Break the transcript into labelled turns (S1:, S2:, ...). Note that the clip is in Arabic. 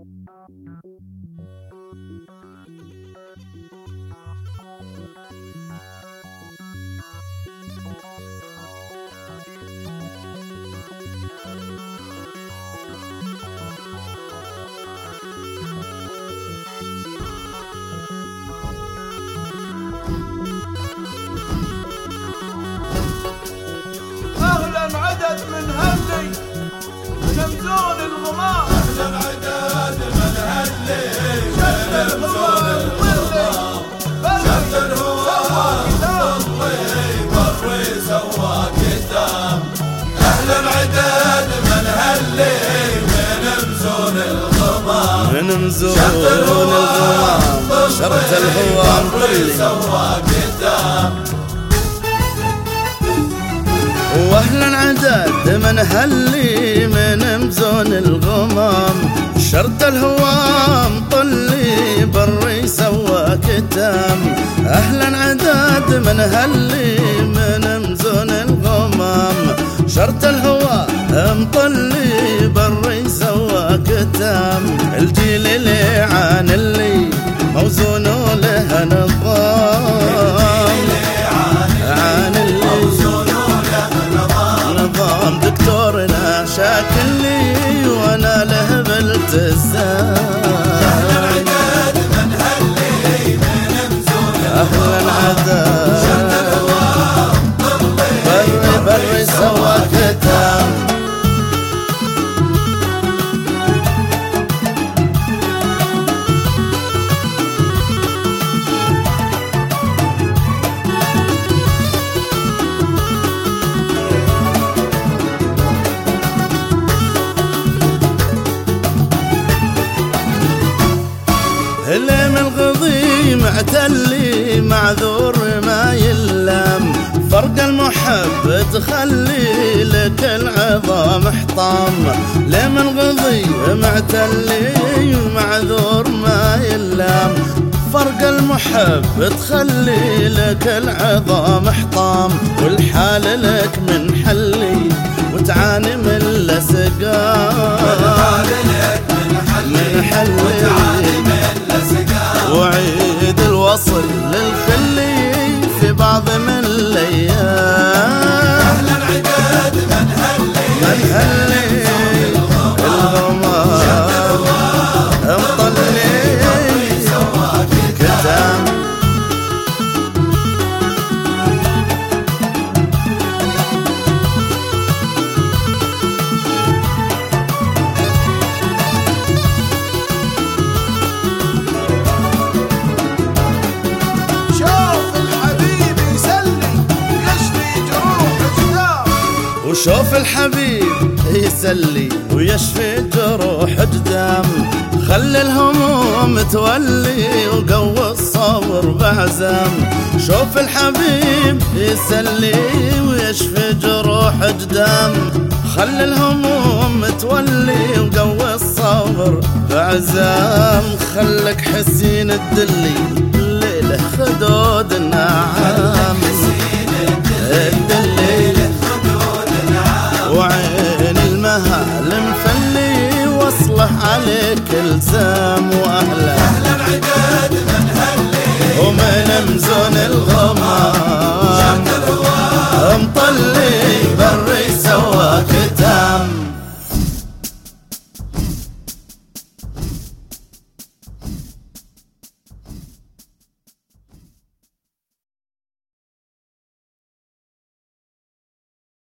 S1: عدد من هلي شمزون الغمام،
S2: أهلا عدد من هلي شمزون الغمام، شد الهوى ضلي بري سوى كتام. أهلا عدد من هلي من مزون الغمام،
S3: من مزون الغمام شرت الهوى
S2: بري سوى كتام.
S3: واهلا عدد من هلي من مزون الغمام، شرط الهوام طلي بري سوى كتام. اهلا عدد من هلي من مزون الغمام، شرط الهوام طلي بري سوى كتام. الجيل اللي عان اللي موزون له نظام، عان اللي نظام دكتورنا شاكلي وانا له بالتزام.
S2: اهلا عدد من هلي من مزون
S3: اهلا عدد
S2: شد الهوام ضلي
S3: بري سوى كتام. اللي من الغضي معتلي معذور ما يلام، فرق المحب تخلي لك العظام حطام. اللي من الغضي معتلي معذور ما يلام، فرق المحب تخلي لك العظام حطام. والحال لك من حلي وتعاني من الاسقام،
S2: والحال لك من حلي وتعاني من الاسقام.
S3: وعيد الوصل للخلي في بعض من الايام.
S2: اهلا عدد من هلي
S3: الغمام مطلي كتام. وشوف الحبيب يسلي ويشفي جروح قدام. خلي الهموم تولي وقوي الصبر بعزام. شوف الحبيب يسلي ويشفي جروح قدام. خلي الهموم تولي وقوي الصبر بعزام. خلك حسين الدلي الليلة خدود النعام، الدلي وعين المهال مفلي وصله عليك الزام. واهلا
S2: اهلا عدد من هلي
S3: ومن مزون الغمام.